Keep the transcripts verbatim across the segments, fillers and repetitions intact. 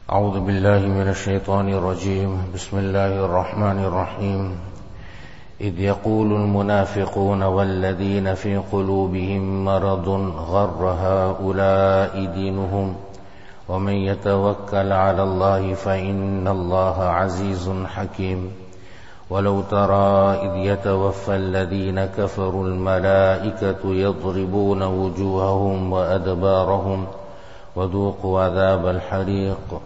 أعوذ بالله من الشيطان الرجيم بسم الله الرحمن الرحيم إذ يقول المنافقون والذين في قلوبهم مرض غر هؤلاء دينهم ومن يتوكل على الله فإن الله عزيز حكيم ولو ترى إذ يتوفى الذين كفروا الملائكة يضربون وجوههم وأدبارهم وذوقوا عذاب الحريق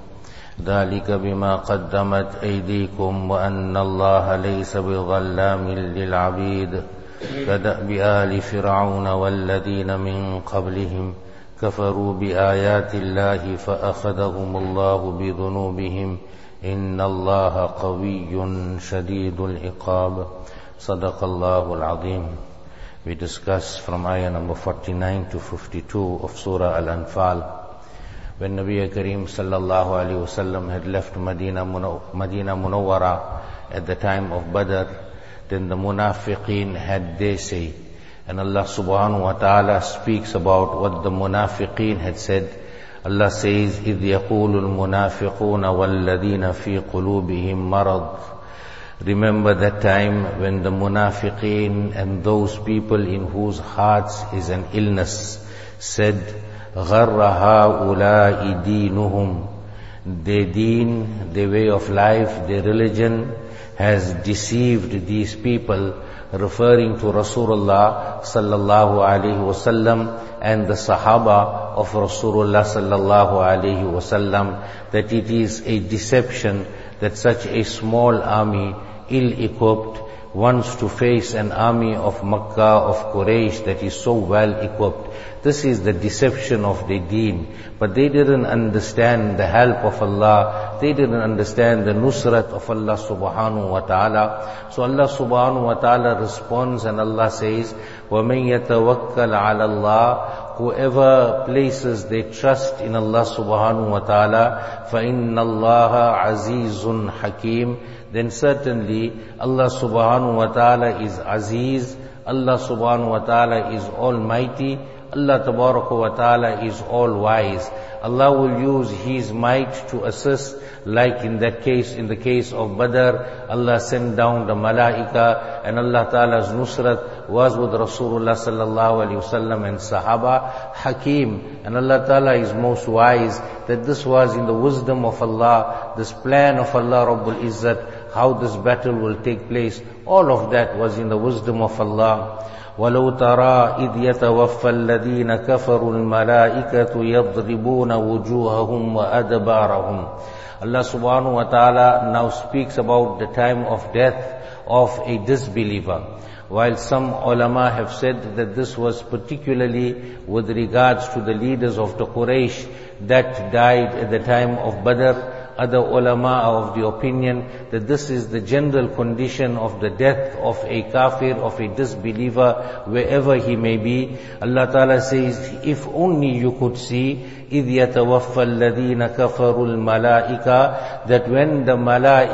ذلك بما قدمت أيديكم وأن الله ليس بظلام للعبيد كدأب آل فرعون والذين من قبلهم كفروا بآيات الله فأخذهم الله بذنوبهم إن الله قوي شديد العقاب صدق الله العظيم. We discuss from ayah number forty-nine to fifty-two of Surah Al-Anfal. When Nabi Kareem sallallahu alayhi wa sallam had left Medina, Medina Munawwara at the time of Badr, then the munafiqeen had their say. And Allah subhanahu wa ta'ala speaks about what the munafiqeen had said. Allah says, إِذْ يَقُولُ الْمُنَافِقُونَ وَالَّذِينَ فِي قُلُوبِهِمْ مَرَضٌ. Remember that time when the munafiqeen and those people in whose hearts is an illness said, غَرَّ هَؤُلَاءِ دِينُهُمْ. Their deen, their way of life, their religion has deceived these people, referring to Rasulullah sallallahu alaihi wasallam and the Sahaba of Rasulullah sallallahu alaihi wasallam, that it is a deception that such a small army, ill-equipped, wants to face an army of Makkah, of Quraysh that is so well equipped. This is the deception of their deen. But they didn't understand the help of Allah. They didn't understand the nusrat of Allah subhanahu wa ta'ala. So Allah subhanahu wa ta'ala responds and Allah says, وَمَن يَتَوَكَّلْ عَلَى اللَّهِ. Whoever places their trust in Allah subhanahu wa ta'ala, فَإِنَّ اللَّهَ عَزِيزٌ حَكِيمٌ. Then certainly Allah subhanahu wa ta'ala is Aziz, Allah subhanahu wa ta'ala is Almighty, Allah tabaraka wa ta'ala is all-wise. Allah will use His might to assist, like in that case, in the case of Badr, Allah sent down the malaika, and Allah ta'ala's nusrat was with Rasulullah sallallahu alayhi wasallam and Sahaba. Hakim, and Allah ta'ala is most wise, that this was in the wisdom of Allah, this plan of Allah Rabbul Izzat, how this battle will take place. All of that was in the wisdom of Allah. وَلَوْ تَرَى إِذْ يَتَوَفَّى الَّذِينَ كَفَرُوا الْمَلَائِكَةُ يَضْرِبُونَ وُجُوهَهُمْ وَأَدْبَارَهُمْ. Allah subhanahu wa ta'ala now speaks about the time of death of a disbeliever. While some ulama have said that this was particularly with regards to the leaders of the Quraysh that died at the time of Badr, other ulama are of the opinion that this is the general condition of the death of a kafir, of a disbeliever, wherever he may be. Allah Ta'ala says, if only you could see, إِذْ يَتَوَفَّى الَّذِينَ كَفَرُوا الْمَلَائِكَةِ, that when the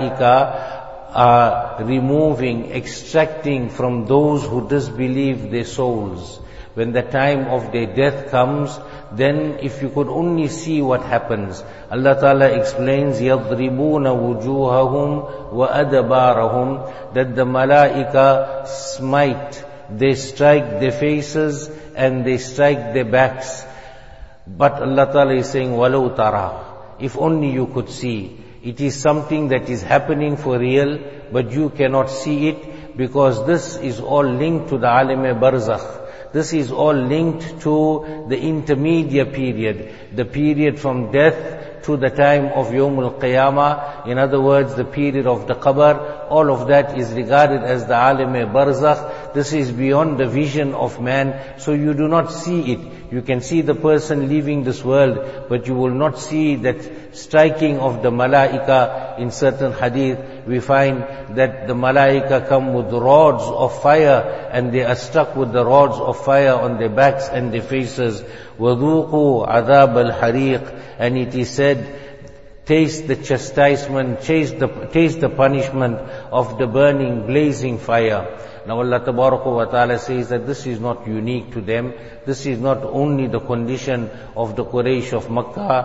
malaika are removing, extracting from those who disbelieve their souls, when the time of their death comes, then if you could only see what happens. Allah Ta'ala explains, يَضْرِبُونَ وُجُوهَهُمْ وَأَدْبَارَهُمْ, that the malaika smite, they strike their faces and they strike their backs. But Allah Ta'ala is saying, وَلَوْ تَرَى, if only you could see. It is something that is happening for real, but you cannot see it, because this is all linked to the alim-e-barzakh. This is all linked to the intermediate period, the period from death to the time of Yawmul Qiyamah. In other words, the period of the qabr. All of that is regarded as the alim-e-barzakh. This is beyond the vision of man, so you do not see it. You can see the person leaving this world, but you will not see that striking of the malaika. In certain hadith, we find that the malaika come with rods of fire, and they are struck with the rods of fire on their backs and their faces. وَذُوقُوا عَذَابَ الْحَرِيقِ. And it is said, taste the chastisement, taste the, taste the punishment of the burning, blazing fire. Now Allah Tabaraka wa Ta'ala says that this is not unique to them. This is not only the condition of the Quraysh of Makkah.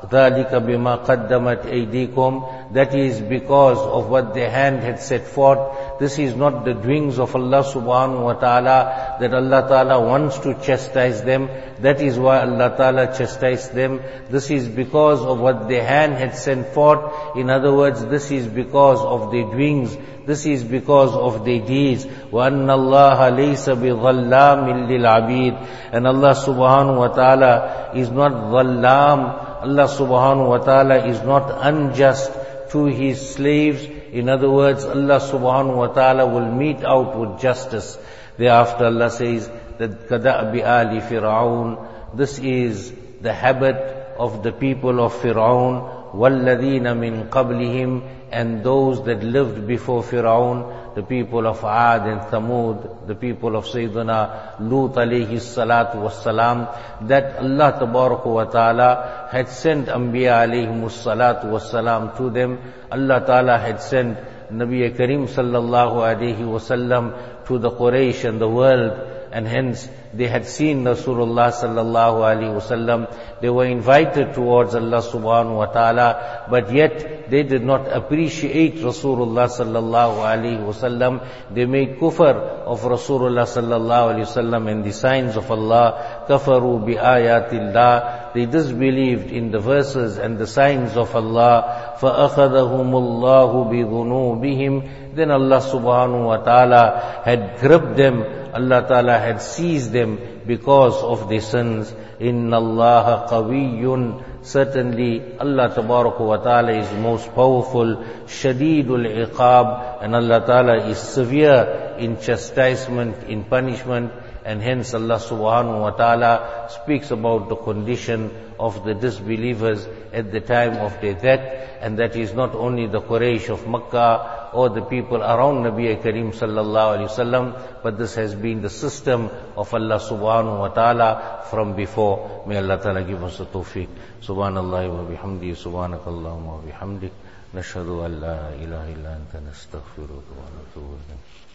ذَلِكَ بِمَا قَدَّمَتْ أَيْدِيكُمْ. That is because of what the hand had set forth. This is not the doings of Allah subhanahu wa ta'ala, that Allah ta'ala wants to chastise them. That is why Allah ta'ala chastised them. This is because of what the hand had sent forth. In other words, this is because of their doings. This is because of their deeds. وَأَنَّ اللَّهَ لَيْسَ بِظَلَّامٍ لِلْعَبِيدِ. And Allah subhanahu wa ta'ala is not dhallam. Allah subhanahu wa ta'ala is not unjust to His slaves. In other words, Allah subhanahu wa ta'ala will meet out with justice. Thereafter Allah says that كَدَأْبِ آلِ فِرْعَوْنَ. This is the habit of the people of Fir'aun. وَالَّذِينَ مِنْ قَبْلِهِمْ. And those that lived before Fir'aun, the people of Ad and Thamud, the people of Sayyidina Lut alayhi salatu wassalam, that Allah tabaraka wa ta'ala had sent Anbiya alayhimus salatu wassalam to them. Allah ta'ala had sent Nabi Karim sallallahu alayhi wasallam to the Quraysh and the world, and hence they had seen Rasulullah sallallahu alayhi wasallam. They were invited towards Allah subhanahu wa ta'ala, but yet they did not appreciate Rasulullah sallallahu alayhi wasallam. They made kufr of Rasulullah sallallahu alayhi wasallam and the signs of Allah. Kafaru bi ayatillah. They disbelieved in the verses and the signs of Allah. فَأَخَذَهُمُ اللَّهُ بِذُنُوبِهِمْ. Then Allah subhanahu wa ta'ala had gripped them. Allah ta'ala had seized them because of their sins. Inna Allah qawiyyun. Certainly Allah tabaraka wa ta'ala is most powerful. Shadidul iqab. And Allah ta'ala is severe in chastisement, in punishment. And hence Allah subhanahu wa ta'ala speaks about the condition of the disbelievers at the time of their death. And that is not only the Quraysh of Makkah or the people around Nabi Karim sallallahu alayhi wasallam, but this has been the system of Allah subhanahu wa ta'ala from before. May Allah ta'ala give us the tawfiq. Subhanallah wa bihamdi, subhanakallahumma wa bihamdik, nashhadu an la ilaha illa anta nastaghfiruka wa natubu ilayk.